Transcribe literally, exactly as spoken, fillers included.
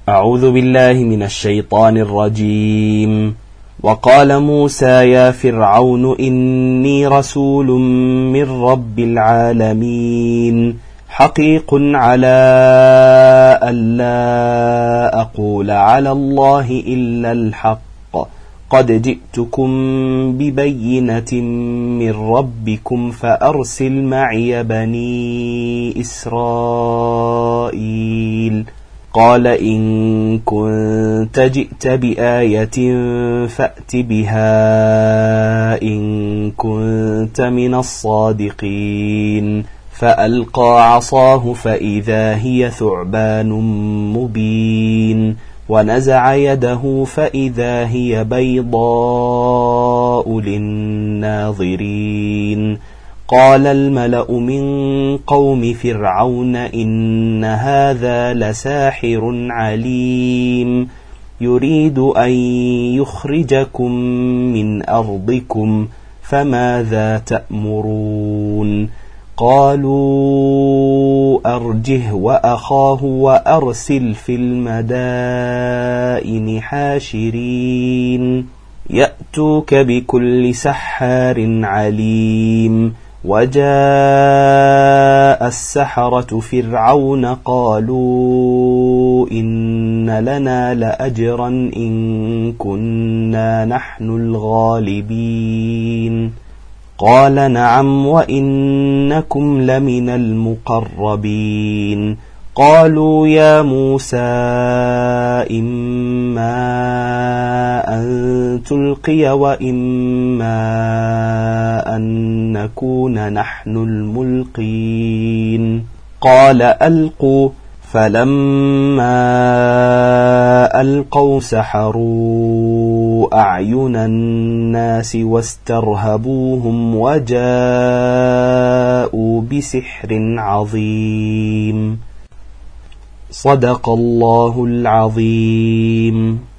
أعوذ بالله من الشيطان الرجيم. وقال موسى يا فرعون إني رسول من رب العالمين حقيق على ألا أقول على الله إلا الحق قد جئتكم ببينة من ربكم فأرسل معي بني إسرائيل. قال إن كنت جئت بآية فأت بها إن كنت من الصادقين. فألقى عصاه فإذا هي ثعبان مبين ونزع يده فإذا هي بيضاء للناظرين. قال الملأ من قوم فرعون إن هذا لساحر عليم يريد أن يخرجكم من أرضكم فماذا تأمرون؟ قالوا أرجه وأخاه وأرسل في المدائن حاشرين يأتوك بكل سحار عليم. وجاء السحرة فرعون قالوا إن لنا لأجرا إن كنا نحن الغالبين. قال نعم وإنكم لمن المقربين. قالوا يا موسى إما أن تلقي وإما أن نكون نحن الملقين. قال ألقوا. فلما ألقوا سحروا أعين الناس واسترهبوهم وجاءوا بسحر عظيم. صدق الله العظيم.